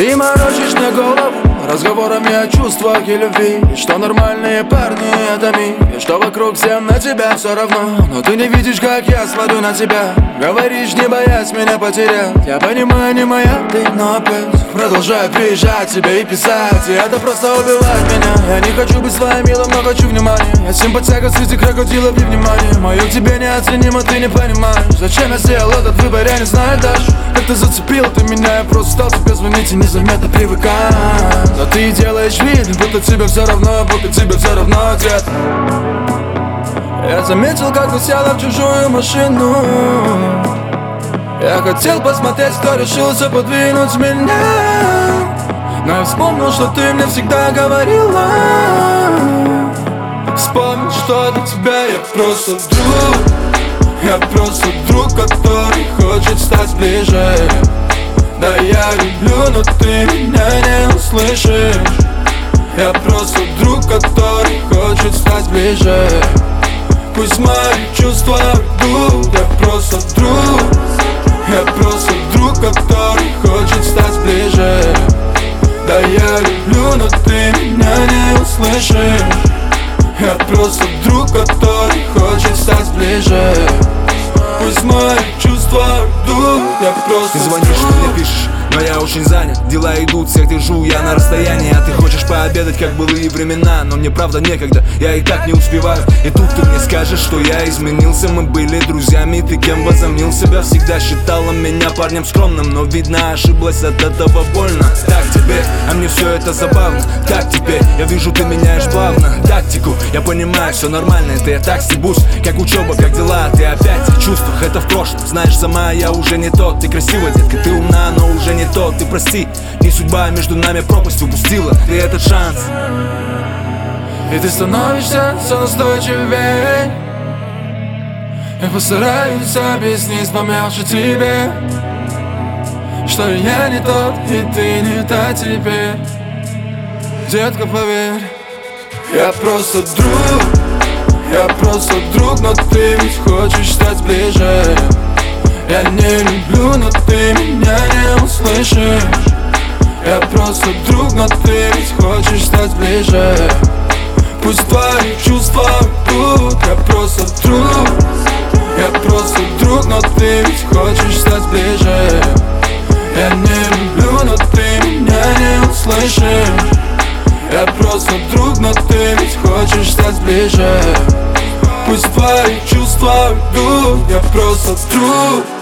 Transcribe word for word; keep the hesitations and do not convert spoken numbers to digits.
Ты морочишь мне голову разговорами о чувствах и любви, и что нормальные парни это ми, и что вокруг всем на тебя все равно. Но ты не видишь, как я смотрю на тебя. Говоришь, не боясь меня потерять. Я понимаю, не моя ты, но опять продолжаю приезжать тебе и писать, и это просто убивает меня. Я не хочу быть своим милым, но хочу внимания. Я симпатяга среди крокодилов и внимания. Мое к тебе неоценимо, ты не понимаешь. Зачем я сделал этот выбор, я не знаю даже. Как ты зацепил ты меня, я просто стал тебе звонить и незаметно привыкать. Но ты делаешь вид, будто тебе все равно, будто тебе все равно, дед. Я заметил, как ты села в чужую машину. Я хотел посмотреть, кто решился подвинуть меня. Но я вспомнил, что ты мне всегда говорила. Вспомнил, что для тебя я просто друг. Я просто друг, который хочет стать ближе. Да, я люблю, но ты меня не услышишь. Я просто друг, который хочет стать ближе. Пусть мои чувства уйдут. Я просто друг. Я просто друг, который хочет стать ближе. Да, я люблю, но ты меня не услышишь. Я просто друг, который хочет стать ближе. Пусть мои чувства уйдут. Я просто Ты звонишь, ты мне пишешь, но я очень занят. Дела идут, всех держу я на расстоянии. А ты хочешь пообедать, как былые времена. Но мне правда некогда, я и так не успеваю. И тут ты мне скажешь, что я изменился. Мы были друзьями, ты кем возомнил себя. Всегда считала меня парнем скромным, но видно ошиблась, от этого больно. Так тебе, а мне все это забавно. Так теперь, я вижу, ты меняешь плавно тактику, я понимаю, все нормально, это я так стебусь. Как учеба, как дела, ты опять в чувствах, это в прошлом. Знаешь, сама я уже не тот. Ты красива, детка, ты умна, но уже не тот. Ты прости, не судьба, между нами пропасть упустила ты этот шанс. И ты становишься все настойчивее. Я постараюсь объяснить помягче тебе, что я не тот, и ты не та теперь. Детка, поверь, я просто друг. Я просто друг, но ты ведь хочешь стать ближе. Я не люблю, но ты меня не услышишь. Я просто друг, но ты ведь хочешь стать ближе. Пусть твои чувства уйдут. Я просто друг. Я просто друг, но ты ведь хочешь стать ближе. Я не люблю, но ты меня не услышишь. Я просто друг, но ты ведь хочешь стать ближе. Пусть твои чувства уйдут. Я просто друг.